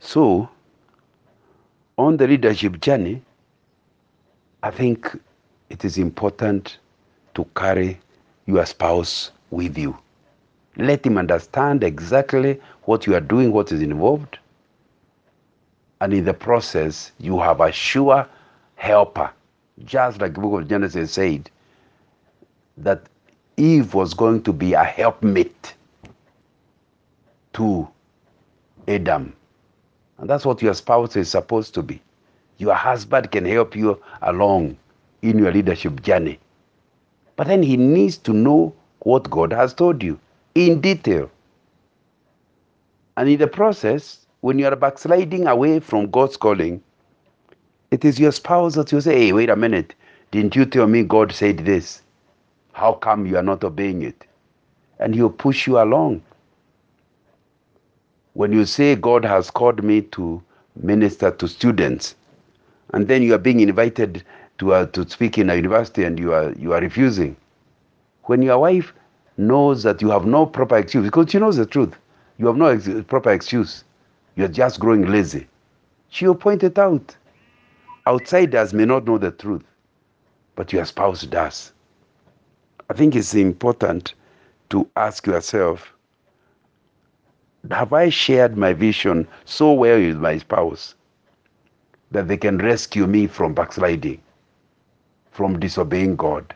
So, on the leadership journey, I think it is important to carry your spouse with you. Let him understand exactly what you are doing, what is involved. And in the process, you have a sure helper. Just like the book of Genesis said, that Eve was going to be a helpmate to Adam. And that's what your spouse is supposed to be. Your husband can help you along in your leadership journey. But then he needs to know what God has told you in detail. And in the process, when you are backsliding away from God's calling, it is your spouse that you say, hey, wait a minute. Didn't you tell me God said this? How come you are not obeying it? And he'll push you along. When you say God has called me to minister to students, and then you are being invited to speak in a university and you are refusing. When your wife knows that you have no proper excuse, because she knows the truth, you have no proper excuse, you're just growing lazy, she'll point it out. Outsiders may not know the truth, but your spouse does. I think it's important to ask yourself, have I shared my vision so well with my spouse that they can rescue me from backsliding, from disobeying God?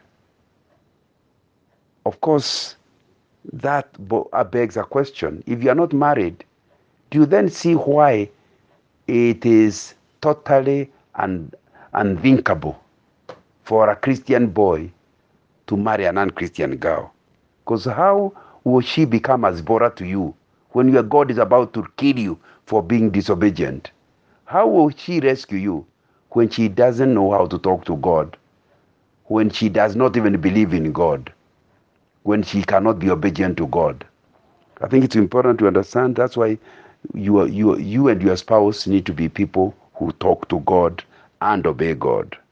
Of course, that begs a question. If you are not married, do you then see why it is totally unthinkable for a Christian boy to marry a non-Christian girl? Because how will she become a Zipporah to you when your God is about to kill you for being disobedient? How will she rescue you when she doesn't know how to talk to God, when she does not even believe in God, when she cannot be obedient to God? I think it's important to understand that's why you and your spouse need to be people who talk to God and obey God.